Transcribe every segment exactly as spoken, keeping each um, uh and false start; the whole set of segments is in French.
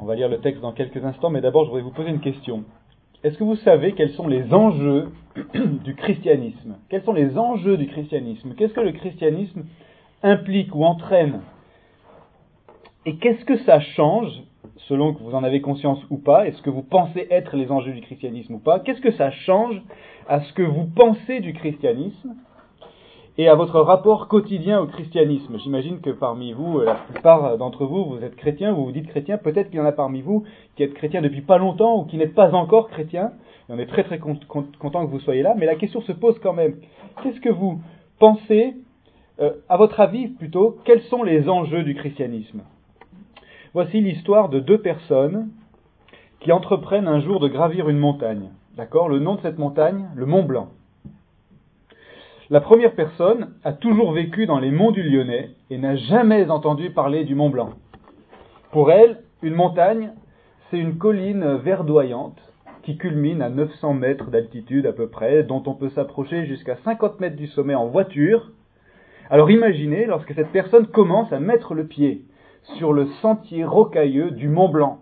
On va lire le texte dans quelques instants, mais d'abord je voudrais vous poser une question. Est-ce que vous savez quels sont les enjeux du christianisme ? Quels sont les enjeux du christianisme ? Qu'est-ce que le christianisme implique ou entraîne ? Et qu'est-ce que ça change, selon que vous en avez conscience ou pas ? Est-ce que vous pensez être les enjeux du christianisme ou pas ? Qu'est-ce que ça change à ce que vous pensez du christianisme et à votre rapport quotidien au christianisme ? J'imagine que parmi vous, la plupart d'entre vous, vous êtes chrétiens, vous vous dites chrétiens. Peut-être qu'il y en a parmi vous qui êtes chrétiens depuis pas longtemps ou qui n'êtes pas encore chrétiens. Et on est très très content que vous soyez là. Mais la question se pose quand même. Qu'est-ce que vous pensez, euh, à votre avis plutôt, quels sont les enjeux du christianisme ? Voici l'histoire de deux personnes qui entreprennent un jour de gravir une montagne. D'accord ? Le nom de cette montagne, le Mont Blanc. La première personne a toujours vécu dans les monts du Lyonnais et n'a jamais entendu parler du Mont Blanc. Pour elle, une montagne, c'est une colline verdoyante qui culmine à neuf cents mètres d'altitude à peu près, dont on peut s'approcher jusqu'à cinquante mètres du sommet en voiture. Alors imaginez lorsque cette personne commence à mettre le pied sur le sentier rocailleux du Mont Blanc.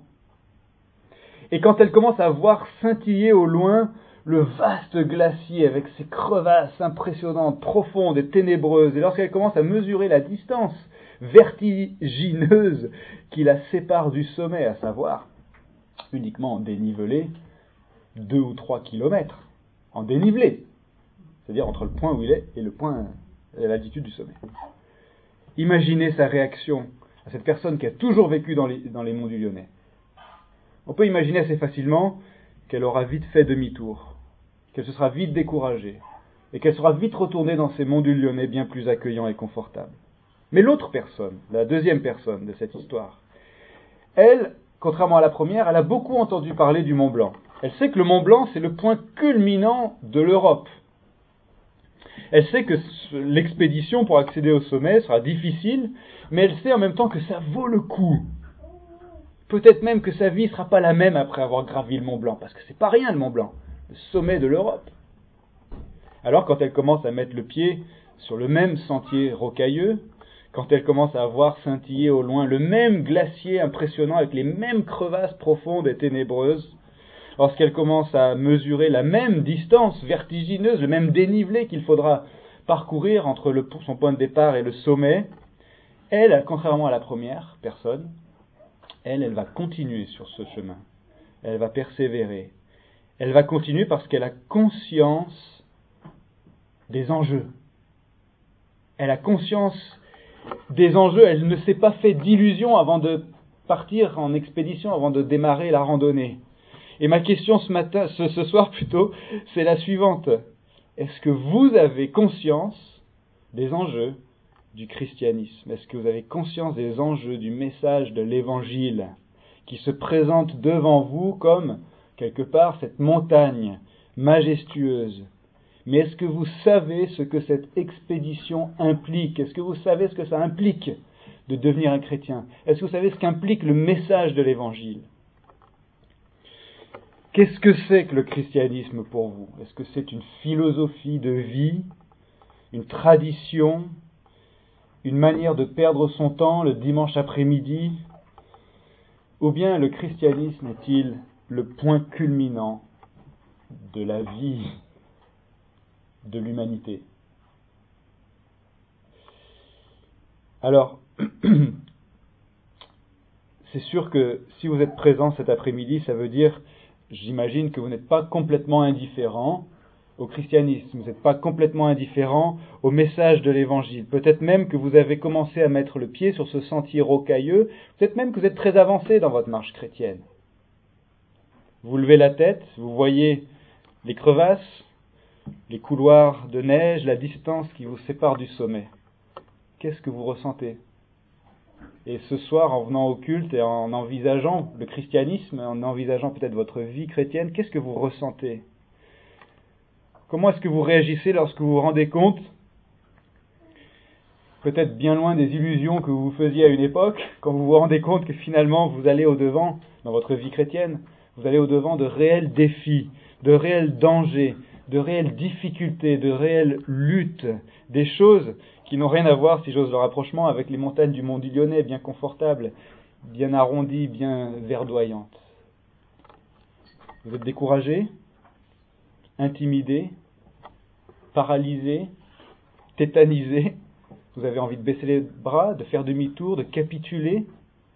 Et quand elle commence à voir scintiller au loin le vaste glacier avec ses crevasses impressionnantes, profondes et ténébreuses, et lorsqu'elle commence à mesurer la distance vertigineuse qui la sépare du sommet, à savoir uniquement en dénivelé, deux ou trois kilomètres, en dénivelé, c'est-à-dire entre le point où il est et le point, et l'altitude du sommet. Imaginez sa réaction à cette personne qui a toujours vécu dans les, dans les monts du Lyonnais. On peut imaginer assez facilement qu'elle aura vite fait demi-tour, qu'elle se sera vite découragée, et qu'elle sera vite retournée dans ces monts du Lyonnais bien plus accueillants et confortables. Mais l'autre personne, la deuxième personne de cette histoire, elle, contrairement à la première, elle a beaucoup entendu parler du Mont Blanc. Elle sait que le Mont Blanc, c'est le point culminant de l'Europe. Elle sait que l'expédition pour accéder au sommet sera difficile, mais elle sait en même temps que ça vaut le coup. Peut-être même que sa vie ne sera pas la même après avoir gravi le Mont Blanc, parce que c'est pas rien le Mont Blanc, le sommet de l'Europe. Alors quand elle commence à mettre le pied sur le même sentier rocailleux, quand elle commence à voir scintiller au loin le même glacier impressionnant avec les mêmes crevasses profondes et ténébreuses, lorsqu'elle commence à mesurer la même distance vertigineuse, le même dénivelé qu'il faudra parcourir entre le, son point de départ et le sommet, elle, contrairement à la première personne, elle, elle va continuer sur ce chemin. Elle va persévérer. Elle va continuer parce qu'elle a conscience des enjeux. Elle a conscience des enjeux. Elle ne s'est pas fait d'illusions avant de partir en expédition, avant de démarrer la randonnée. Et ma question ce matin, ce, ce soir plutôt, c'est la suivante. Est-ce que vous avez conscience des enjeux du christianisme? Est-ce que vous avez conscience des enjeux du message de l'évangile qui se présente devant vous comme, quelque part, cette montagne majestueuse? Mais est-ce que vous savez ce que cette expédition implique? Est-ce que vous savez ce que ça implique de devenir un chrétien? Est-ce que vous savez ce qu'implique le message de l'évangile? Qu'est-ce que c'est que le christianisme pour vous? Est-ce que c'est une philosophie de vie, une tradition, une manière de perdre son temps le dimanche après-midi? Ou bien le christianisme est-il le point culminant de la vie de l'humanité? Alors, c'est sûr que si vous êtes présent cet après-midi, ça veut dire, j'imagine que vous n'êtes pas complètement indifférent au christianisme, vous n'êtes pas complètement indifférent au message de l'évangile. Peut-être même que vous avez commencé à mettre le pied sur ce sentier rocailleux, peut-être même que vous êtes très avancé dans votre marche chrétienne. Vous levez la tête, vous voyez les crevasses, les couloirs de neige, la distance qui vous sépare du sommet. Qu'est-ce que vous ressentez? Et ce soir, en venant au culte et en envisageant le christianisme, en envisageant peut-être votre vie chrétienne, qu'est-ce que vous ressentez? Comment est-ce que vous réagissez lorsque vous vous rendez compte, peut-être bien loin des illusions que vous vous faisiez à une époque, quand vous vous rendez compte que finalement vous allez au-devant, dans votre vie chrétienne, vous allez au-devant de réels défis, de réels dangers, de réelles difficultés, de réelles luttes, des choses qui n'ont rien à voir, si j'ose le rapprochement, avec les montagnes du Mont du Lyonnais, bien confortables, bien arrondie, bien verdoyante. Vous êtes découragé, intimidé, paralysé, tétanisé. Vous avez envie de baisser les bras, de faire demi-tour, de capituler.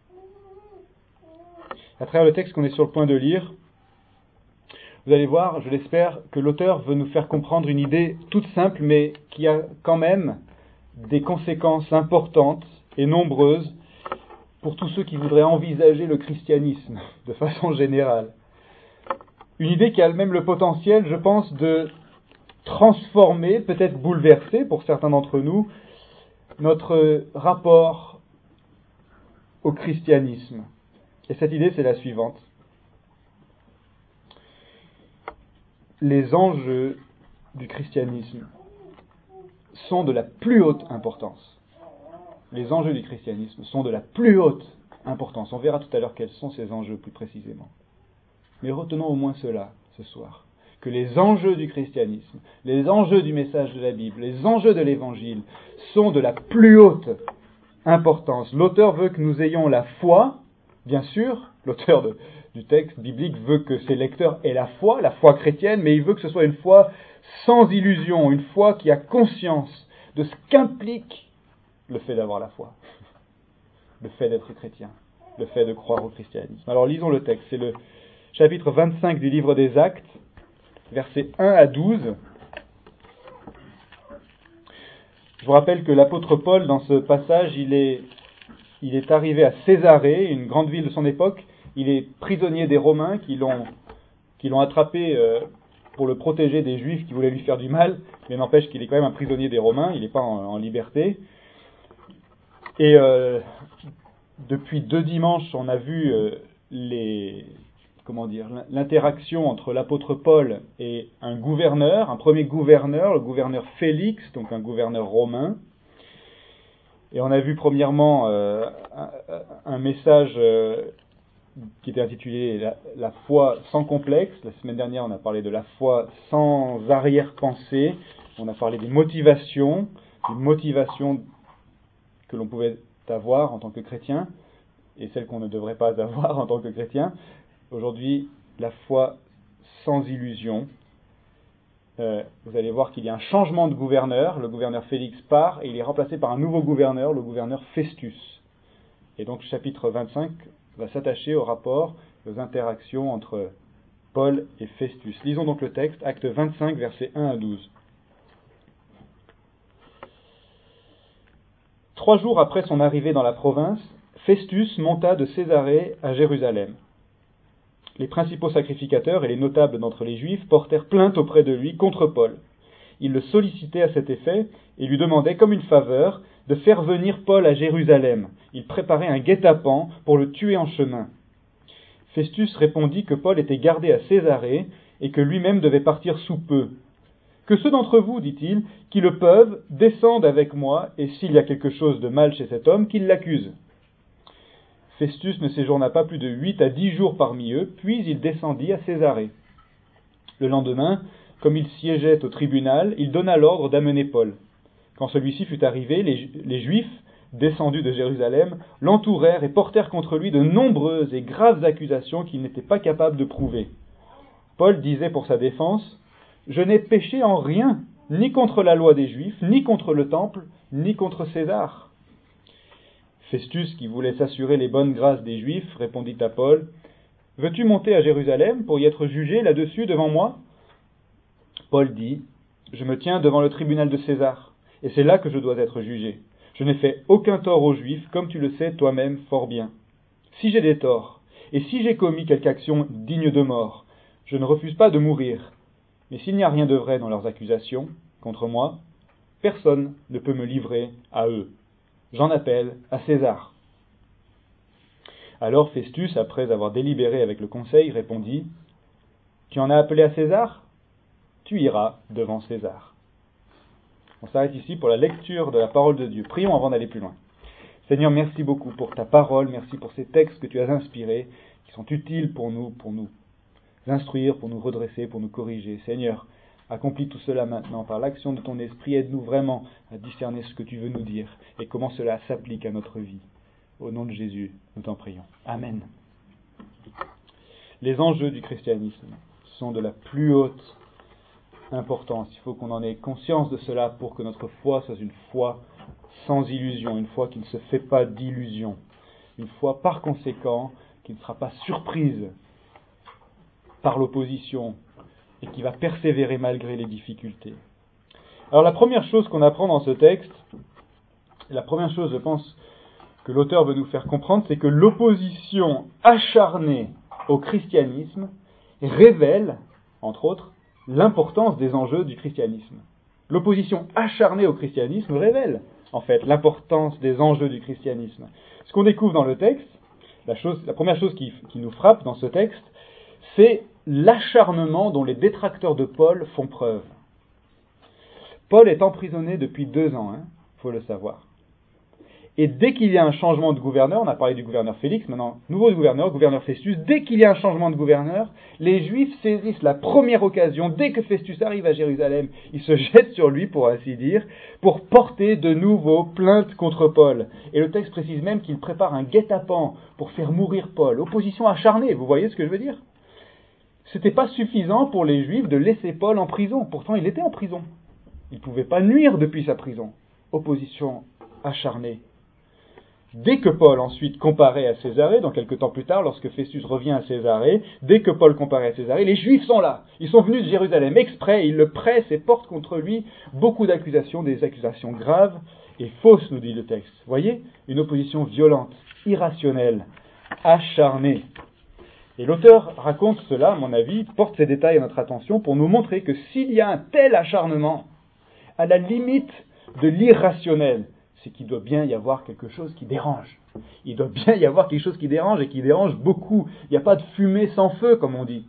À travers le texte qu'on est sur le point de lire, vous allez voir, je l'espère, que l'auteur veut nous faire comprendre une idée toute simple, mais qui a quand même des conséquences importantes et nombreuses pour tous ceux qui voudraient envisager le christianisme de façon générale. Une idée qui a même le potentiel, je pense, de transformer, peut-être bouleverser pour certains d'entre nous, notre rapport au christianisme. Et cette idée, c'est la suivante. Les enjeux du christianisme sont de la plus haute importance. Les enjeux du christianisme sont de la plus haute importance. On verra tout à l'heure quels sont ces enjeux plus précisément. Mais retenons au moins cela ce soir. Que les enjeux du christianisme, les enjeux du message de la Bible, les enjeux de l'Évangile sont de la plus haute importance. L'auteur veut que nous ayons la foi, bien sûr, l'auteur de, du texte biblique veut que ses lecteurs aient la foi, la foi chrétienne, mais il veut que ce soit une foi sans illusion, une foi qui a conscience de ce qu'implique le fait d'avoir la foi, le fait d'être chrétien, le fait de croire au christianisme. Alors lisons le texte, c'est le chapitre vingt-cinq du livre des Actes, versets un à douze. Je vous rappelle que l'apôtre Paul, dans ce passage, il est, il est arrivé à Césarée, une grande ville de son époque. Il est prisonnier des Romains qui l'ont, qui l'ont attrapé euh, pour le protéger des Juifs qui voulaient lui faire du mal. Mais n'empêche qu'il est quand même un prisonnier des Romains, il n'est pas en, en liberté. Et euh, depuis deux dimanches, on a vu euh, les... comment dire, l'interaction entre l'apôtre Paul et un gouverneur, un premier gouverneur, le gouverneur Félix, donc un gouverneur romain. Et on a vu premièrement euh, un, un message euh, qui était intitulé la, la foi sans complexe. La semaine dernière, on a parlé de la foi sans arrière-pensée. On a parlé des motivations, des motivations que l'on pouvait avoir en tant que chrétien et celles qu'on ne devrait pas avoir en tant que chrétien. Aujourd'hui, la foi sans illusion. Euh, vous allez voir qu'il y a un changement de gouverneur. Le gouverneur Félix part et il est remplacé par un nouveau gouverneur, le gouverneur Festus. Et donc, chapitre vingt-cinq va s'attacher au rapport, aux interactions entre Paul et Festus. Lisons donc le texte, acte vingt-cinq, versets un à douze. Trois jours après son arrivée dans la province, Festus monta de Césarée à Jérusalem. Les principaux sacrificateurs et les notables d'entre les Juifs portèrent plainte auprès de lui contre Paul. Ils le sollicitaient à cet effet et lui demandaient comme une faveur de faire venir Paul à Jérusalem. Ils préparaient un guet-apens pour le tuer en chemin. Festus répondit que Paul était gardé à Césarée et que lui-même devait partir sous peu. « Que ceux d'entre vous, dit-il, qui le peuvent, descendent avec moi, et s'il y a quelque chose de mal chez cet homme, qu'ils l'accusent. » Festus ne séjourna pas plus de huit à dix jours parmi eux, puis il descendit à Césarée. Le lendemain, comme il siégeait au tribunal, il donna l'ordre d'amener Paul. Quand celui-ci fut arrivé, les, les Juifs, descendus de Jérusalem, l'entourèrent et portèrent contre lui de nombreuses et graves accusations qu'il n'était pas capable de prouver. Paul disait pour sa défense, « Je n'ai péché en rien, ni contre la loi des Juifs, ni contre le temple, ni contre César. » Festus, qui voulait s'assurer les bonnes grâces des Juifs, répondit à Paul, « Veux-tu monter à Jérusalem pour y être jugé là-dessus devant moi ?» Paul dit, « Je me tiens devant le tribunal de César, et c'est là que je dois être jugé. Je n'ai fait aucun tort aux Juifs, comme tu le sais toi-même fort bien. Si j'ai des torts, et si j'ai commis quelque action digne de mort, je ne refuse pas de mourir. Mais s'il n'y a rien de vrai dans leurs accusations contre moi, personne ne peut me livrer à eux. J'en appelle à César. » Alors Festus, après avoir délibéré avec le conseil, répondit, « Tu en as appelé à César ? Tu iras devant César. » On s'arrête ici pour la lecture de la parole de Dieu. Prions avant d'aller plus loin. Seigneur, merci beaucoup pour ta parole, merci pour ces textes que tu as inspirés, qui sont utiles pour nous, pour nous instruire, pour nous redresser, pour nous corriger. Seigneur, accomplis tout cela maintenant par l'action de ton esprit. Aide-nous vraiment à discerner ce que tu veux nous dire et comment cela s'applique à notre vie. Au nom de Jésus, nous t'en prions. Amen. Les enjeux du christianisme sont de la plus haute importance. Il faut qu'on en ait conscience de cela pour que notre foi soit une foi sans illusion, une foi qui ne se fait pas d'illusion, une foi par conséquent qui ne sera pas surprise par l'opposition et qui va persévérer malgré les difficultés. Alors la première chose qu'on apprend dans ce texte, la première chose je pense que l'auteur veut nous faire comprendre, c'est que l'opposition acharnée au christianisme révèle, entre autres, l'importance des enjeux du christianisme. L'opposition acharnée au christianisme révèle, en fait, l'importance des enjeux du christianisme. Ce qu'on découvre dans le texte, la, chose, la première chose qui, qui nous frappe dans ce texte, c'est l'acharnement dont les détracteurs de Paul font preuve. Paul est emprisonné depuis deux ans, il hein, faut le savoir. Et dès qu'il y a un changement de gouverneur, on a parlé du gouverneur Félix, maintenant, nouveau gouverneur, gouverneur Festus, dès qu'il y a un changement de gouverneur, les Juifs saisissent la première occasion, dès que Festus arrive à Jérusalem, ils se jettent sur lui, pour ainsi dire, pour porter de nouveau plainte contre Paul. Et le texte précise même qu'il prépare un guet-apens pour faire mourir Paul. Opposition acharnée, vous voyez ce que je veux dire ? C'était pas suffisant pour les Juifs de laisser Paul en prison. Pourtant, il était en prison. Il ne pouvait pas nuire depuis sa prison. Opposition acharnée. Dès que Paul ensuite comparait à Césarée, donc quelques temps plus tard, lorsque Festus revient à Césarée, dès que Paul comparait à Césarée, les Juifs sont là. Ils sont venus de Jérusalem exprès, ils le pressent et portent contre lui beaucoup d'accusations, des accusations graves et fausses, nous dit le texte. Vous voyez ? Une opposition violente, irrationnelle, acharnée. Et l'auteur raconte cela, à mon avis, porte ces détails à notre attention pour nous montrer que s'il y a un tel acharnement, à la limite de l'irrationnel, c'est qu'il doit bien y avoir quelque chose qui dérange. Il doit bien y avoir quelque chose qui dérange et qui dérange beaucoup. Il n'y a pas de fumée sans feu, comme on dit.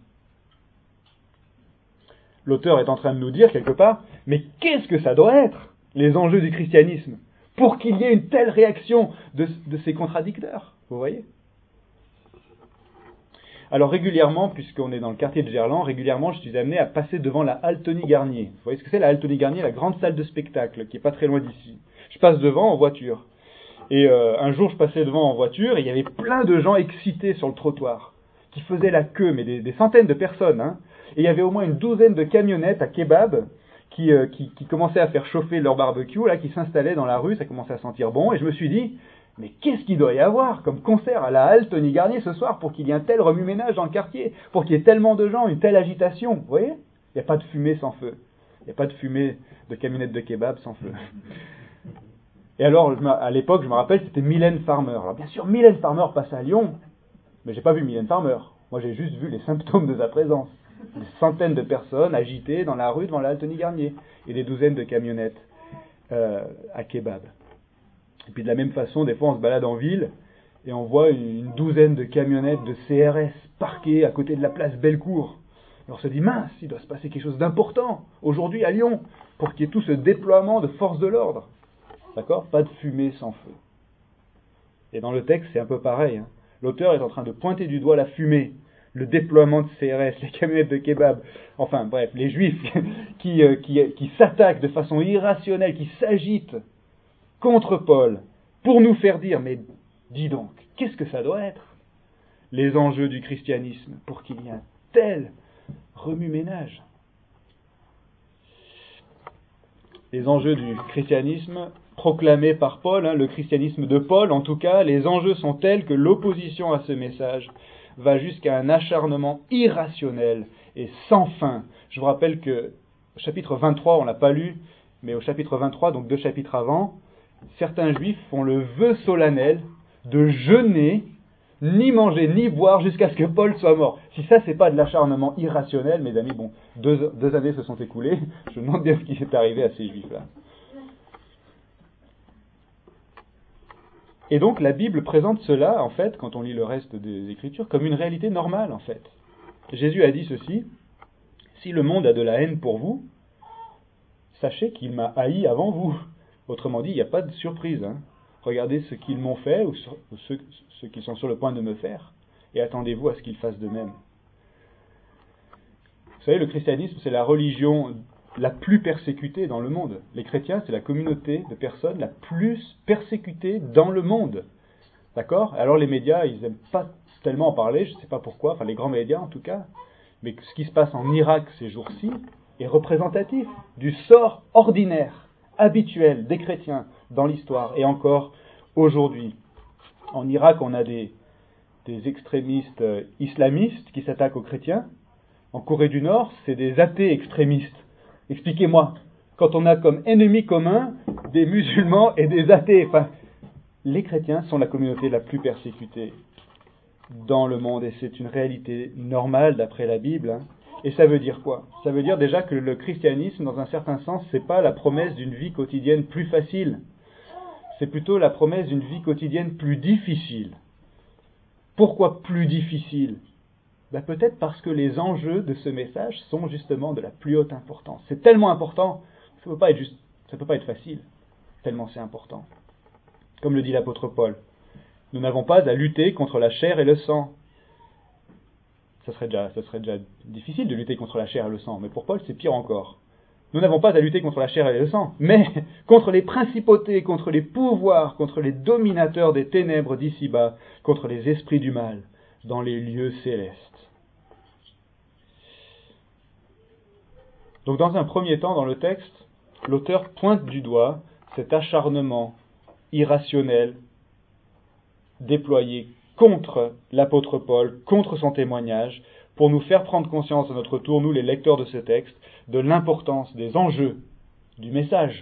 L'auteur est en train de nous dire, quelque part, mais qu'est-ce que ça doit être, les enjeux du christianisme, pour qu'il y ait une telle réaction de, de ces contradicteurs, vous voyez ? Alors régulièrement, puisqu'on est dans le quartier de Gerland, régulièrement je suis amené à passer devant la halle Tony Garnier. Vous voyez ce que c'est la halle Tony Garnier, la grande salle de spectacle, qui est pas très loin d'ici. Je passe devant en voiture. Et euh, un jour je passais devant en voiture et il y avait plein de gens excités sur le trottoir, qui faisaient la queue, mais des, des centaines de personnes. Hein. Et il y avait au moins une douzaine de camionnettes à kebab qui, euh, qui, qui commençaient à faire chauffer leur barbecue, là, qui s'installaient dans la rue, ça commençait à sentir bon. Et je me suis dit, mais qu'est-ce qu'il doit y avoir comme concert à la halle Tony Garnier ce soir pour qu'il y ait un tel remue-ménage dans le quartier, pour qu'il y ait tellement de gens, une telle agitation, vous voyez ? Il n'y a pas de fumée sans feu. Il n'y a pas de fumée de camionnettes de kebab sans feu. Et alors, je à l'époque, je me rappelle, c'était Mylène Farmer. Alors bien sûr, Mylène Farmer passe à Lyon, mais j'ai pas vu Mylène Farmer. Moi, j'ai juste vu les symptômes de sa présence. Des centaines de personnes agitées dans la rue devant la halle Tony Garnier, et des douzaines de camionnettes euh, à kebab. Et puis de la même façon, des fois on se balade en ville et on voit une douzaine de camionnettes de C R S parquées à côté de la place Bellecour. Et on se dit, mince, il doit se passer quelque chose d'important aujourd'hui à Lyon pour qu'il y ait tout ce déploiement de forces de l'ordre. D'accord ? Pas de fumée sans feu. Et dans le texte, c'est un peu pareil. Hein. L'auteur est en train de pointer du doigt la fumée, le déploiement de C R S, les camionnettes de kebab, enfin bref, les juifs qui, euh, qui, qui s'attaquent de façon irrationnelle, qui s'agitent contre Paul, pour nous faire dire, mais dis donc, qu'est-ce que ça doit être, les enjeux du christianisme, pour qu'il y ait un tel remue-ménage. Les enjeux du christianisme proclamés par Paul, hein, le christianisme de Paul, en tout cas, les enjeux sont tels que l'opposition à ce message va jusqu'à un acharnement irrationnel et sans fin. Je vous rappelle que au chapitre vingt-trois, on ne l'a pas lu, mais au chapitre vingt-trois, donc deux chapitres avant, certains juifs font le vœu solennel de jeûner, ni manger, ni boire jusqu'à ce que Paul soit mort. Si ça, c'est pas de l'acharnement irrationnel, mes amis, bon, deux, deux années se sont écoulées, je me demande bien ce qui s'est arrivé à ces juifs-là. Et donc, la Bible présente cela, en fait, quand on lit le reste des Écritures, comme une réalité normale, en fait. Jésus a dit ceci, « Si le monde a de la haine pour vous, sachez qu'il m'a haï avant vous. » Autrement dit, il n'y a pas de surprise. Hein. Regardez ce qu'ils m'ont fait ou, sur, ou ceux, ceux qui sont sur le point de me faire et attendez-vous à ce qu'ils fassent de même. Vous savez, le christianisme, c'est la religion la plus persécutée dans le monde. Les chrétiens, c'est la communauté de personnes la plus persécutée dans le monde. D'accord ? Alors les médias, ils n'aiment pas tellement en parler, je ne sais pas pourquoi, enfin les grands médias en tout cas, mais ce qui se passe en Irak ces jours-ci est représentatif du sort ordinaire, habituel des chrétiens dans l'histoire et encore aujourd'hui. En Irak, on a des, des extrémistes euh, islamistes qui s'attaquent aux chrétiens. En Corée du Nord, c'est des athées extrémistes. Expliquez-moi, quand on a comme ennemis communs des musulmans et des athées, enfin, les chrétiens sont la communauté la plus persécutée dans le monde et c'est une réalité normale d'après la Bible. Hein. Et ça veut dire quoi ? Ça veut dire déjà que le christianisme, dans un certain sens, c'est pas la promesse d'une vie quotidienne plus facile. C'est plutôt la promesse d'une vie quotidienne plus difficile. Pourquoi plus difficile ? Ben peut-être parce que les enjeux de ce message sont justement de la plus haute importance. C'est tellement important, ça ne peut pas être juste, ça peut pas être facile, tellement c'est important. Comme le dit l'apôtre Paul, nous n'avons pas à lutter contre la chair et le sang. Ça serait déjà, ça serait déjà difficile de lutter contre la chair et le sang, mais pour Paul c'est pire encore. Nous n'avons pas à lutter contre la chair et le sang, mais contre les principautés, contre les pouvoirs, contre les dominateurs des ténèbres d'ici-bas, contre les esprits du mal dans les lieux célestes. Donc dans un premier temps, dans le texte, l'auteur pointe du doigt cet acharnement irrationnel déployé contre l'apôtre Paul, contre son témoignage, pour nous faire prendre conscience à notre tour, nous les lecteurs de ce texte, de l'importance des enjeux du message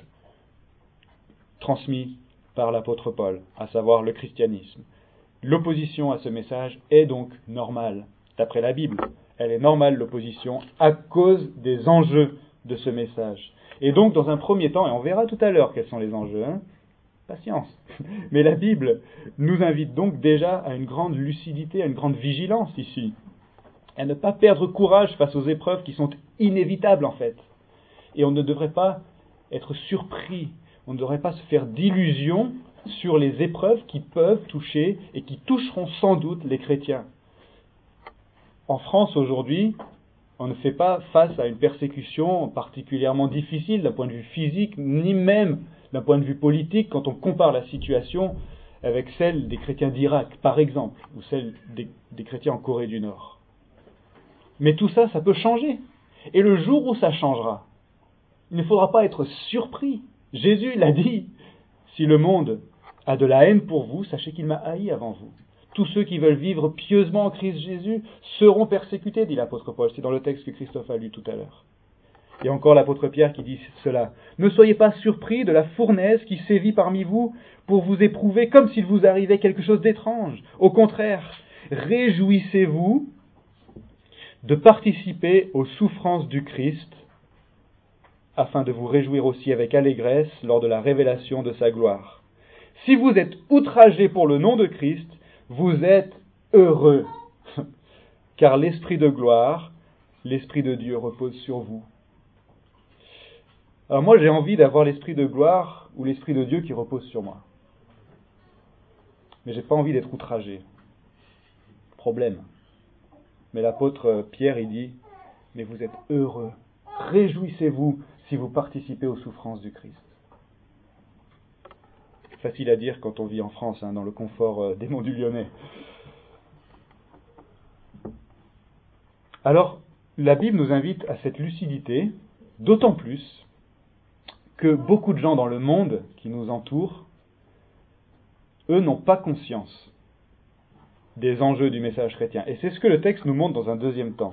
transmis par l'apôtre Paul, à savoir le christianisme. L'opposition à ce message est donc normale, d'après la Bible. Elle est normale, l'opposition, à cause des enjeux de ce message. Et donc, dans un premier temps, et on verra tout à l'heure quels sont les enjeux, hein, patience. Mais la Bible nous invite donc déjà à une grande lucidité, à une grande vigilance ici, à ne pas perdre courage face aux épreuves qui sont inévitables en fait. Et on ne devrait pas être surpris, on ne devrait pas se faire d'illusions sur les épreuves qui peuvent toucher et qui toucheront sans doute les chrétiens. En France aujourd'hui, on ne fait pas face à une persécution particulièrement difficile d'un point de vue physique, ni même d'un point de vue politique, quand on compare la situation avec celle des chrétiens d'Irak, par exemple, ou celle des, des chrétiens en Corée du Nord. Mais tout ça, ça peut changer. Et le jour où ça changera, il ne faudra pas être surpris. Jésus l'a dit, si le monde a de la haine pour vous, sachez qu'il m'a haï avant vous. Tous ceux qui veulent vivre pieusement en Christ Jésus seront persécutés, dit l'apôtre Paul. C'est dans le texte que Christophe a lu tout à l'heure. Et encore l'apôtre Pierre qui dit cela. Ne soyez pas surpris de la fournaise qui sévit parmi vous pour vous éprouver comme s'il vous arrivait quelque chose d'étrange. Au contraire, réjouissez-vous de participer aux souffrances du Christ, afin de vous réjouir aussi avec allégresse lors de la révélation de sa gloire. Si vous êtes outragés pour le nom de Christ, vous êtes heureux, car l'Esprit de gloire, l'Esprit de Dieu repose sur vous. Alors moi j'ai envie d'avoir l'Esprit de gloire ou l'Esprit de Dieu qui repose sur moi. Mais j'ai pas envie d'être outragé. Problème. Mais l'apôtre Pierre il dit, mais vous êtes heureux, réjouissez-vous si vous participez aux souffrances du Christ. Facile à dire quand on vit en France, hein, dans le confort des monts du Lyonnais. Alors, la Bible nous invite à cette lucidité, d'autant plus que beaucoup de gens dans le monde qui nous entourent, eux n'ont pas conscience des enjeux du message chrétien. Et c'est ce que le texte nous montre dans un deuxième temps.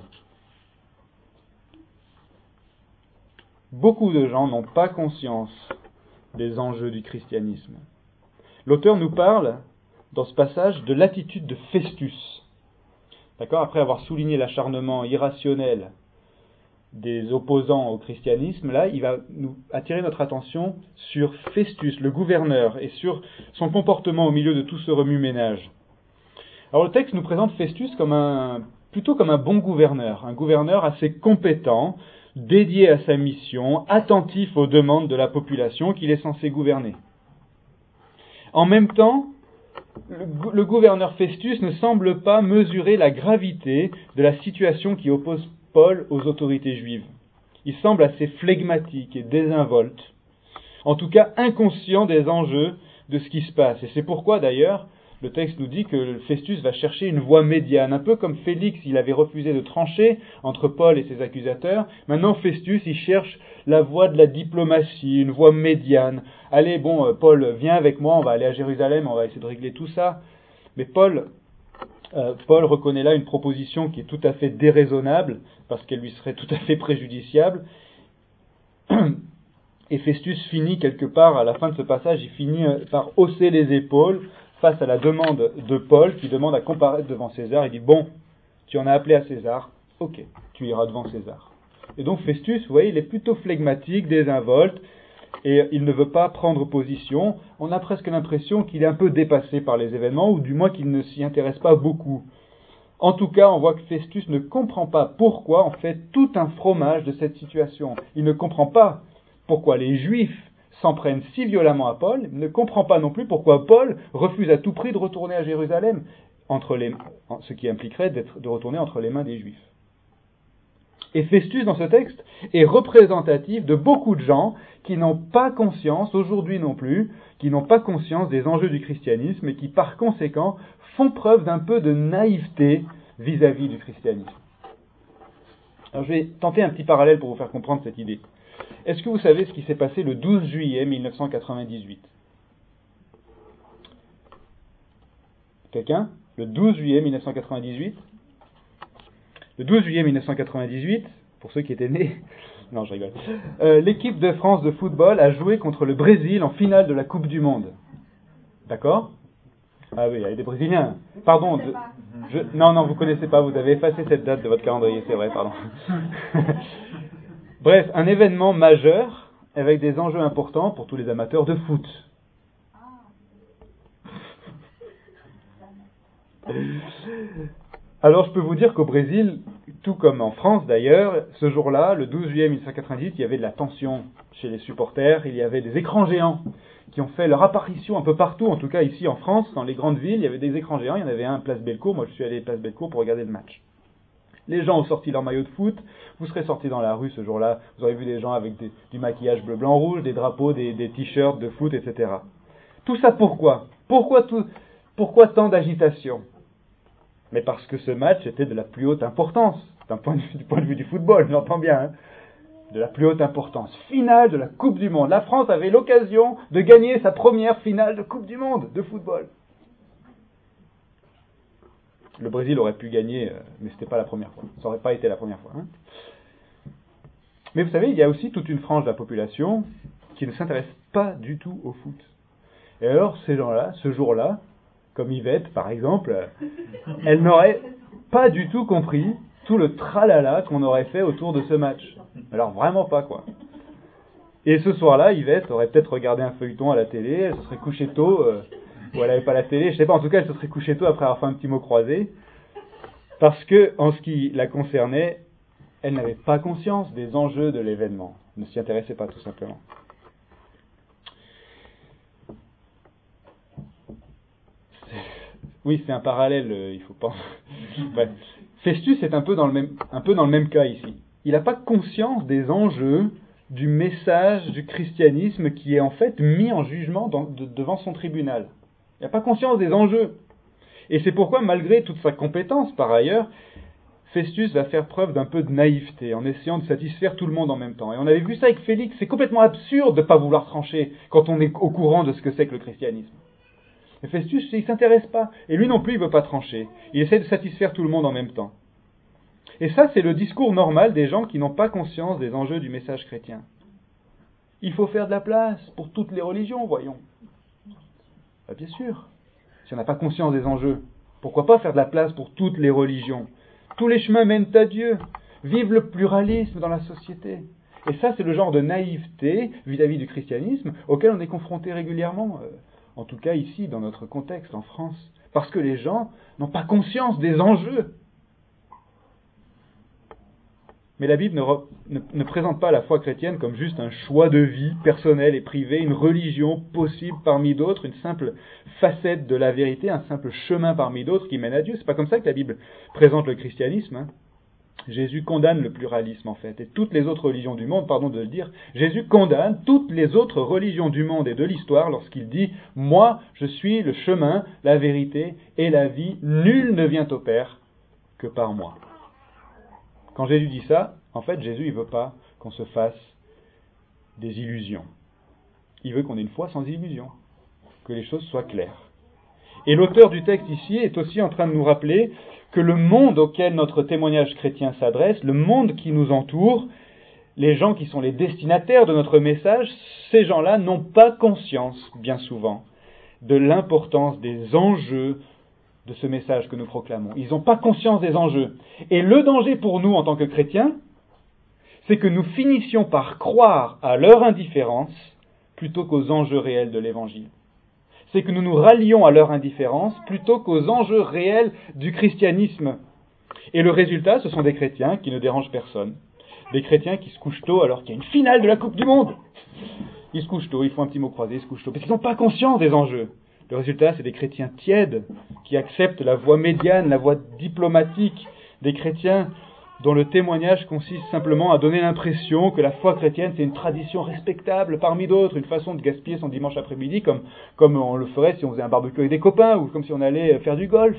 Beaucoup de gens n'ont pas conscience des enjeux du christianisme. L'auteur nous parle, dans ce passage, de l'attitude de Festus. D'accord ? Après avoir souligné l'acharnement irrationnel des opposants au christianisme, là, il va nous attirer notre attention sur Festus, le gouverneur, et sur son comportement au milieu de tout ce remue-ménage. Alors le texte nous présente Festus comme un, plutôt comme un bon gouverneur, un gouverneur assez compétent, dédié à sa mission, attentif aux demandes de la population qu'il est censé gouverner. En même temps, le, le gouverneur Festus ne semble pas mesurer la gravité de la situation qui oppose Paul aux autorités juives. Il semble assez flegmatique et désinvolte, en tout cas inconscient des enjeux de ce qui se passe. Et c'est pourquoi d'ailleurs, le texte nous dit que Festus va chercher une voie médiane, un peu comme Félix, il avait refusé de trancher entre Paul et ses accusateurs. Maintenant, Festus, il cherche la voie de la diplomatie, une voie médiane. Allez, bon, Paul, viens avec moi, on va aller à Jérusalem, on va essayer de régler tout ça. Mais Paul, euh, Paul reconnaît là une proposition qui est tout à fait déraisonnable, parce qu'elle lui serait tout à fait préjudiciable. Et Festus finit quelque part, à la fin de ce passage, il finit par hausser les épaules face à la demande de Paul, qui demande à comparaître devant César. Il dit, bon, tu en as appelé à César, ok, tu iras devant César. Et donc Festus, vous voyez, il est plutôt flegmatique, désinvolte, et il ne veut pas prendre position. On a presque l'impression qu'il est un peu dépassé par les événements, ou du moins qu'il ne s'y intéresse pas beaucoup. En tout cas, on voit que Festus ne comprend pas pourquoi on fait tout un fromage de cette situation. Il ne comprend pas pourquoi les Juifs s'en prennent si violemment à Paul, il ne comprend pas non plus pourquoi Paul refuse à tout prix de retourner à Jérusalem, entre les, ce qui impliquerait d'être, de retourner entre les mains des Juifs. Et Festus, dans ce texte, est représentatif de beaucoup de gens qui n'ont pas conscience, aujourd'hui non plus, qui n'ont pas conscience des enjeux du christianisme et qui, par conséquent, font preuve d'un peu de naïveté vis-à-vis du christianisme. Alors, je vais tenter un petit parallèle pour vous faire comprendre cette idée. Est-ce que vous savez ce qui s'est passé le douze juillet mille neuf cent quatre-vingt-dix-huit ? Quelqu'un ? Le douze juillet mille neuf cent quatre-vingt-dix-huit ? Le douze juillet mille neuf cent quatre-vingt-dix-huit, pour ceux qui étaient nés, non je rigole, euh, l'équipe de France de football a joué contre le Brésil en finale de la Coupe du Monde. D'accord ? Ah oui, il y avait des Brésiliens. Pardon, de, je, non, non, vous ne connaissez pas, vous avez effacé cette date de votre calendrier, c'est vrai, pardon. Bref, un événement majeur avec des enjeux importants pour tous les amateurs de foot. Alors je peux vous dire qu'au Brésil, tout comme en France d'ailleurs, ce jour-là, le douze juillet mille neuf cent quatre-vingt-dix, il y avait de la tension chez les supporters, il y avait des écrans géants qui ont fait leur apparition un peu partout, en tout cas ici en France, dans les grandes villes, il y avait des écrans géants, il y en avait un à Place Bellecour, moi je suis allé à Place Bellecour pour regarder le match. Les gens ont sorti leur maillot de foot, vous serez sortis dans la rue ce jour-là, vous aurez vu des gens avec des, du maquillage bleu, blanc, rouge, des drapeaux, des, des t-shirts de foot, et cetera. Tout ça pourquoi ? Pourquoi, tout, pourquoi tant d'agitation ? Mais parce que ce match était de la plus haute importance, d'un point de vue, du point de vue du football, j'entends bien, hein, de la plus haute importance. Finale de la Coupe du Monde. La France avait l'occasion de gagner sa première finale de Coupe du Monde de football. Le Brésil aurait pu gagner, mais ce n'était pas la première fois. Ça n'aurait pas été la première fois. Hein. Mais vous savez, il y a aussi toute une frange de la population qui ne s'intéresse pas du tout au foot. Et alors, ces gens-là, ce jour-là, comme Yvette par exemple, elle n'aurait pas du tout compris tout le tralala qu'on aurait fait autour de ce match. Alors vraiment pas, quoi. Et ce soir-là, Yvette aurait peut-être regardé un feuilleton à la télé, elle se serait couchée tôt, euh, ou elle n'avait pas la télé, je sais pas, en tout cas elle se serait couchée tôt après avoir fait un petit mot croisé, parce que, en ce qui la concernait, elle n'avait pas conscience des enjeux de l'événement, ne s'y intéressait pas tout simplement. Oui, c'est un parallèle, euh, il faut pas... Bref. Festus est un peu dans le même, un peu dans le même cas ici. Il n'a pas conscience des enjeux du message du christianisme qui est en fait mis en jugement dans, de, devant son tribunal. Il n'a pas conscience des enjeux. Et c'est pourquoi, malgré toute sa compétence par ailleurs, Festus va faire preuve d'un peu de naïveté en essayant de satisfaire tout le monde en même temps. Et on avait vu ça avec Félix, c'est complètement absurde de ne pas vouloir trancher quand on est au courant de ce que c'est que le christianisme. Mais Festus, il ne s'intéresse pas. Et lui non plus, il ne veut pas trancher. Il essaie de satisfaire tout le monde en même temps. Et ça, c'est le discours normal des gens qui n'ont pas conscience des enjeux du message chrétien. Il faut faire de la place pour toutes les religions, voyons. Ben, bien sûr. Si on n'a pas conscience des enjeux, pourquoi pas faire de la place pour toutes les religions ? Tous les chemins mènent à Dieu. Vive le pluralisme dans la société. Et ça, c'est le genre de naïveté vis-à-vis du christianisme auquel on est confronté régulièrement. Euh, En tout cas ici, dans notre contexte, en France. Parce que les gens n'ont pas conscience des enjeux. Mais la Bible ne, re, ne, ne présente pas la foi chrétienne comme juste un choix de vie personnel et privé, une religion possible parmi d'autres, une simple facette de la vérité, un simple chemin parmi d'autres qui mène à Dieu. C'est pas comme ça que la Bible présente le christianisme. Hein. Jésus condamne le pluralisme en fait, et toutes les autres religions du monde, pardon de le dire, Jésus condamne toutes les autres religions du monde et de l'histoire lorsqu'il dit « Moi, je suis le chemin, la vérité et la vie, nul ne vient au Père que par moi. » Quand Jésus dit ça, en fait, Jésus il veut pas qu'on se fasse des illusions. Il veut qu'on ait une foi sans illusion, que les choses soient claires. Et l'auteur du texte ici est aussi en train de nous rappeler que le monde auquel notre témoignage chrétien s'adresse, le monde qui nous entoure, les gens qui sont les destinataires de notre message, ces gens-là n'ont pas conscience, bien souvent, de l'importance des enjeux de ce message que nous proclamons. Ils n'ont pas conscience des enjeux. Et le danger pour nous en tant que chrétiens, c'est que nous finissions par croire à leur indifférence plutôt qu'aux enjeux réels de l'Évangile. C'est que nous nous rallions à leur indifférence plutôt qu'aux enjeux réels du christianisme. Et le résultat, ce sont des chrétiens qui ne dérangent personne. Des chrétiens qui se couchent tôt alors qu'il y a une finale de la Coupe du Monde. Ils se couchent tôt, ils font un petit mot croisé, ils se couchent tôt, parce qu'ils n'ont pas conscience des enjeux. Le résultat, c'est des chrétiens tièdes, qui acceptent la voie médiane, la voie diplomatique, des chrétiens dont le témoignage consiste simplement à donner l'impression que la foi chrétienne, c'est une tradition respectable parmi d'autres, une façon de gaspiller son dimanche après-midi, comme, comme on le ferait si on faisait un barbecue avec des copains, ou comme si on allait faire du golf.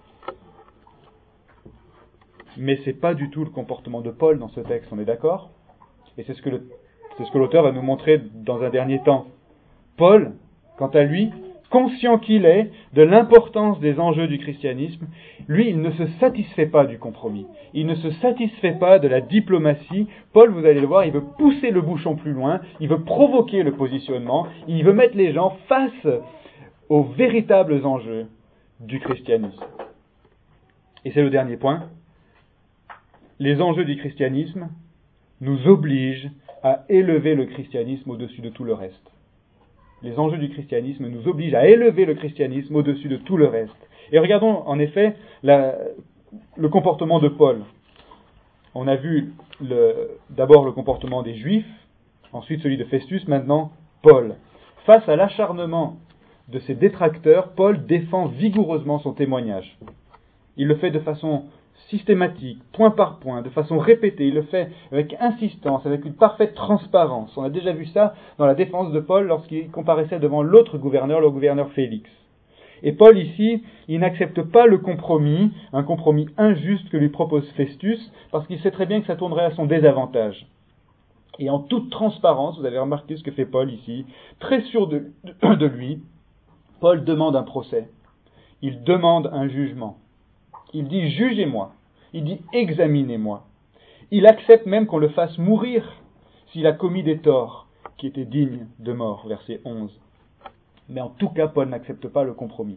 Mais c'est pas du tout le comportement de Paul dans ce texte, on est d'accord ? Et c'est ce que le, c'est ce que l'auteur va nous montrer dans un dernier temps. Paul, quant à lui, conscient qu'il est de l'importance des enjeux du christianisme, lui, il ne se satisfait pas du compromis. Il ne se satisfait pas de la diplomatie. Paul, vous allez le voir, il veut pousser le bouchon plus loin, il veut provoquer le positionnement, il veut mettre les gens face aux véritables enjeux du christianisme. Et c'est le dernier point. Les enjeux du christianisme nous obligent à élever le christianisme au-dessus de tout le reste. Les enjeux du christianisme nous obligent à élever le christianisme au-dessus de tout le reste. Et regardons en effet la, le comportement de Paul. On a vu le, d'abord le comportement des Juifs, ensuite celui de Festus, maintenant Paul. Face à l'acharnement de ses détracteurs, Paul défend vigoureusement son témoignage. Il le fait de façon systématique, point par point, de façon répétée, il le fait avec insistance, avec une parfaite transparence. On a déjà vu ça dans la défense de Paul lorsqu'il comparaissait devant l'autre gouverneur, le gouverneur Félix. Et Paul ici, il n'accepte pas le compromis, un compromis injuste que lui propose Festus, parce qu'il sait très bien que ça tournerait à son désavantage. Et en toute transparence, vous avez remarqué ce que fait Paul ici, très sûr de, de, de lui, Paul demande un procès, il demande un jugement. Il dit « jugez-moi », il dit « examinez-moi ». Il accepte même qu'on le fasse mourir s'il a commis des torts qui étaient dignes de mort, verset onze. Mais en tout cas, Paul n'accepte pas le compromis.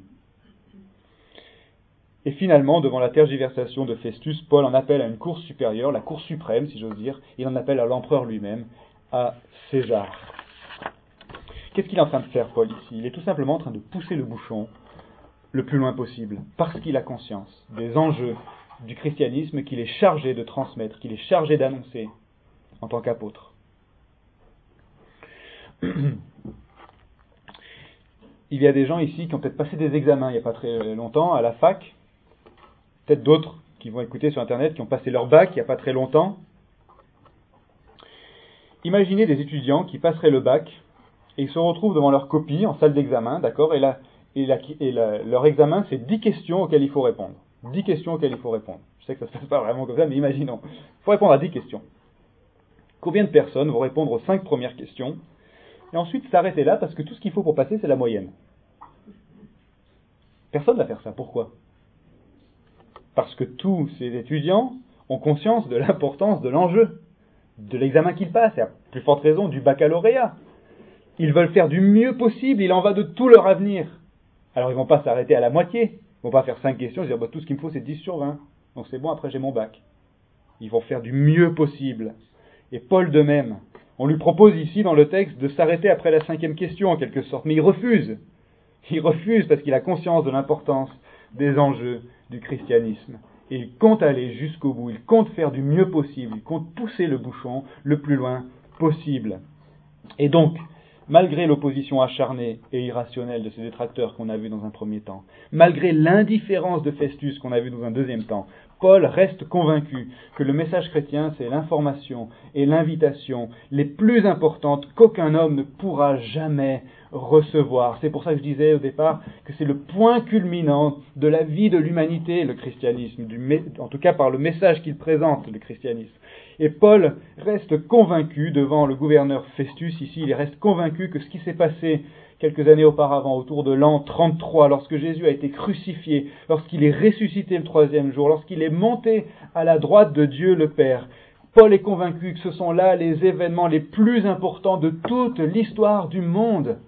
Et finalement, devant la tergiversation de Festus, Paul en appelle à une cour supérieure, la cour suprême, si j'ose dire, il en appelle à l'empereur lui-même, à César. Qu'est-ce qu'il est en train de faire, Paul, ici ? Il est tout simplement en train de pousser le bouchon le plus loin possible, parce qu'il a conscience des enjeux du christianisme qu'il est chargé de transmettre, qu'il est chargé d'annoncer en tant qu'apôtre. Il y a des gens ici qui ont peut-être passé des examens il n'y a pas très longtemps à la fac, peut-être d'autres qui vont écouter sur Internet, qui ont passé leur bac il n'y a pas très longtemps. Imaginez des étudiants qui passeraient le bac et ils se retrouvent devant leur copie en salle d'examen, d'accord, et là Et, la, et la, leur examen, c'est dix questions auxquelles il faut répondre. dix questions auxquelles il faut répondre. Je sais que ça ne se passe pas vraiment comme ça, mais imaginons. Il faut répondre à dix questions. Combien de personnes vont répondre aux cinq premières questions et ensuite s'arrêter là parce que tout ce qu'il faut pour passer, c'est la moyenne. Personne ne va faire ça. Pourquoi ? Parce que tous ces étudiants ont conscience de l'importance de l'enjeu, de l'examen qu'ils passent, et à plus forte raison du baccalauréat. Ils veulent faire du mieux possible, il en va de tout leur avenir. Alors ils ne vont pas s'arrêter à la moitié, ils ne vont pas faire cinq questions et dire bah, tout ce qu'il me faut c'est dix sur vingt, donc c'est bon, après j'ai mon bac. Ils vont faire du mieux possible. Et Paul de même, on lui propose ici dans le texte de s'arrêter après la cinquième question en quelque sorte, mais il refuse. Il refuse parce qu'il a conscience de l'importance des enjeux du christianisme. Et il compte aller jusqu'au bout, il compte faire du mieux possible, il compte pousser le bouchon le plus loin possible. Et donc, malgré l'opposition acharnée et irrationnelle de ses détracteurs qu'on a vu dans un premier temps, malgré l'indifférence de Festus qu'on a vu dans un deuxième temps, Paul reste convaincu que le message chrétien, c'est l'information et l'invitation les plus importantes qu'aucun homme ne pourra jamais recevoir. C'est pour ça que je disais au départ que c'est le point culminant de la vie de l'humanité, le christianisme, du, en tout cas par le message qu'il présente, le christianisme. Et Paul reste convaincu devant le gouverneur Festus, ici, il reste convaincu que ce qui s'est passé quelques années auparavant, autour de l'an trente-trois, lorsque Jésus a été crucifié, lorsqu'il est ressuscité le troisième jour, lorsqu'il est monté à la droite de Dieu le Père, Paul est convaincu que ce sont là les événements les plus importants de toute l'histoire du monde.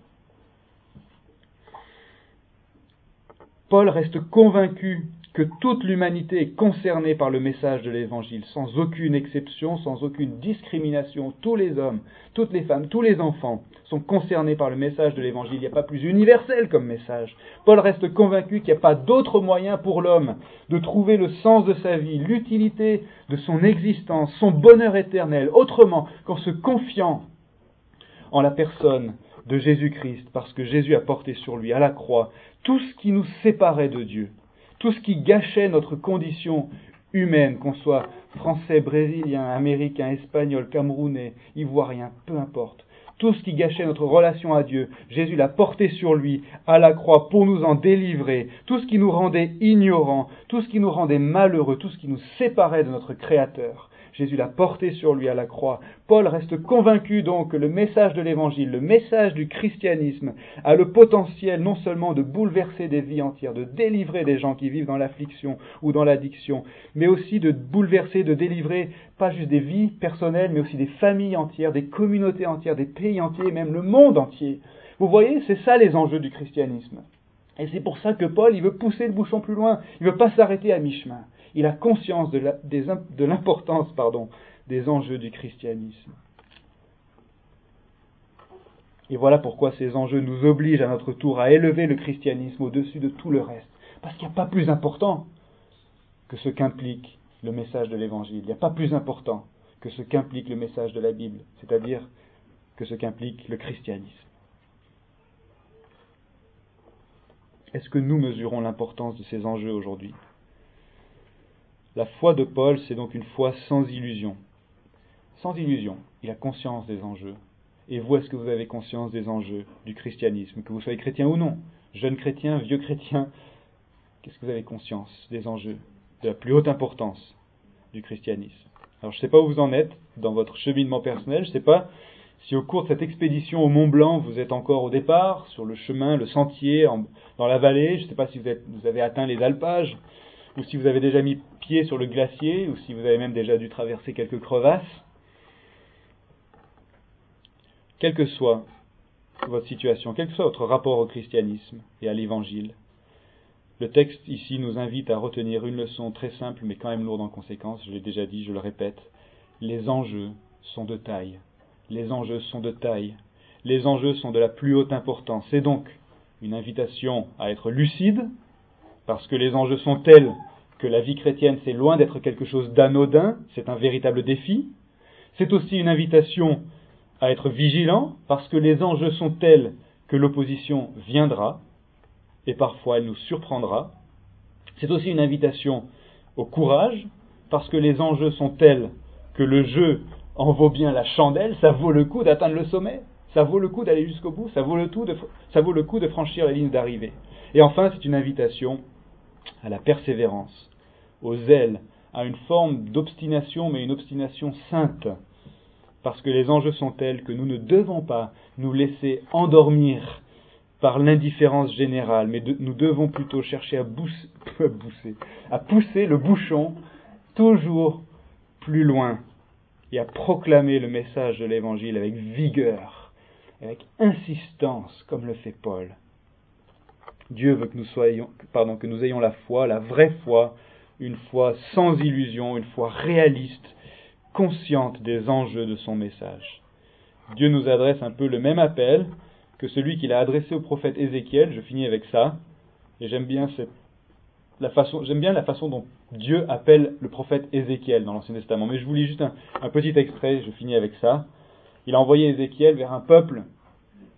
Paul reste convaincu que toute l'humanité est concernée par le message de l'Évangile, sans aucune exception, sans aucune discrimination. Tous les hommes, toutes les femmes, tous les enfants sont concernés par le message de l'Évangile. Il n'y a pas plus universel comme message. Paul reste convaincu qu'il n'y a pas d'autre moyen pour l'homme de trouver le sens de sa vie, l'utilité de son existence, son bonheur éternel, autrement qu'en se confiant en la personne de Jésus-Christ, parce que Jésus a porté sur lui, à la croix, tout ce qui nous séparait de Dieu. Tout ce qui gâchait notre condition humaine, qu'on soit français, brésilien, américain, espagnol, camerounais, ivoirien, peu importe. Tout ce qui gâchait notre relation à Dieu, Jésus l'a porté sur lui à la croix pour nous en délivrer. Tout ce qui nous rendait ignorants, tout ce qui nous rendait malheureux, tout ce qui nous séparait de notre Créateur, Jésus l'a porté sur lui à la croix. Paul reste convaincu donc que le message de l'Évangile, le message du christianisme, a le potentiel non seulement de bouleverser des vies entières, de délivrer des gens qui vivent dans l'affliction ou dans l'addiction, mais aussi de bouleverser, de délivrer pas juste des vies personnelles, mais aussi des familles entières, des communautés entières, des pays entiers, même le monde entier. Vous voyez, c'est ça les enjeux du christianisme. Et c'est pour ça que Paul, il veut pousser le bouchon plus loin, il ne veut pas s'arrêter à mi-chemin. Il a conscience de, la, des, de l'importance pardon, des enjeux du christianisme. Et voilà pourquoi ces enjeux nous obligent à notre tour à élever le christianisme au-dessus de tout le reste. Parce qu'il n'y a pas plus important que ce qu'implique le message de l'Évangile. Il n'y a pas plus important que ce qu'implique le message de la Bible, c'est-à-dire que ce qu'implique le christianisme. Est-ce que nous mesurons l'importance de ces enjeux aujourd'hui ? La foi de Paul, c'est donc une foi sans illusion. Sans illusion, il a conscience des enjeux. Et vous, est-ce que vous avez conscience des enjeux du christianisme, que vous soyez chrétien ou non, jeune chrétien, vieux chrétien, qu'est-ce que vous avez conscience des enjeux, de la plus haute importance du christianisme? Alors je ne sais pas où vous en êtes dans votre cheminement personnel, je ne sais pas si au cours de cette expédition au Mont Blanc, vous êtes encore au départ, sur le chemin, le sentier, en, dans la vallée, je ne sais pas si vous, êtes, vous avez atteint les alpages, ou si vous avez déjà mis pied sur le glacier, ou si vous avez même déjà dû traverser quelques crevasses. Quelle que soit votre situation, quel que soit votre rapport au christianisme et à l'évangile, le texte ici nous invite à retenir une leçon très simple, mais quand même lourde en conséquences. Je l'ai déjà dit, je le répète. Les enjeux sont de taille. Les enjeux sont de taille. Les enjeux sont de la plus haute importance. C'est donc une invitation à être lucide, parce que les enjeux sont tels que la vie chrétienne, c'est loin d'être quelque chose d'anodin, c'est un véritable défi. C'est aussi une invitation à être vigilant, parce que les enjeux sont tels que l'opposition viendra, et parfois elle nous surprendra. C'est aussi une invitation au courage, parce que les enjeux sont tels que le jeu en vaut bien la chandelle, ça vaut le coup d'atteindre le sommet, ça vaut le coup d'aller jusqu'au bout, ça vaut le, tout de, ça vaut le coup de franchir la ligne d'arrivée. Et enfin, c'est une invitation à la persévérance, au zèle, à une forme d'obstination, mais une obstination sainte, parce que les enjeux sont tels que nous ne devons pas nous laisser endormir par l'indifférence générale, mais de, nous devons plutôt chercher à, bousser, à, bousser, à pousser le bouchon toujours plus loin et à proclamer le message de l'Évangile avec vigueur, avec insistance, comme le fait Paul. Dieu veut que nous soyons, pardon, que nous ayons la foi, la vraie foi, une foi sans illusion, une foi réaliste, consciente des enjeux de son message. Dieu nous adresse un peu le même appel que celui qu'il a adressé au prophète Ézéchiel. Je finis avec ça, et j'aime bien, cette, la façon, j'aime bien la façon dont Dieu appelle le prophète Ézéchiel dans l'Ancien Testament. Mais je vous lis juste un, un petit extrait, je finis avec ça. Il a envoyé Ézéchiel vers un peuple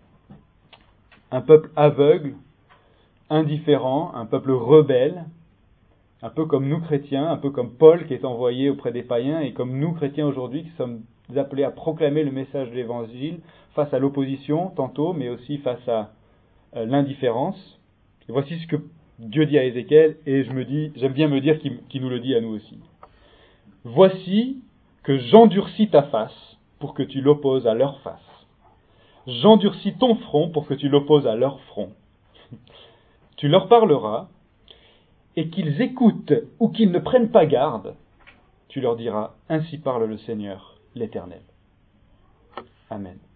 un peuple aveugle, indifférent, un peuple rebelle, un peu comme nous chrétiens, un peu comme Paul qui est envoyé auprès des païens, et comme nous chrétiens aujourd'hui qui sommes appelés à proclamer le message de l'Évangile face à l'opposition tantôt, mais aussi face à euh, l'indifférence. Et voici ce que Dieu dit à Ézéchiel, et je me dis, j'aime bien me dire qu'il, qu'il nous le dit à nous aussi. Voici que j'endurcis ta face pour que tu l'opposes à leur face. J'endurcis ton front pour que tu l'opposes à leur front. Tu leur parleras, et qu'ils écoutent ou qu'ils ne prennent pas garde, tu leur diras, ainsi parle le Seigneur, l'Éternel. Amen.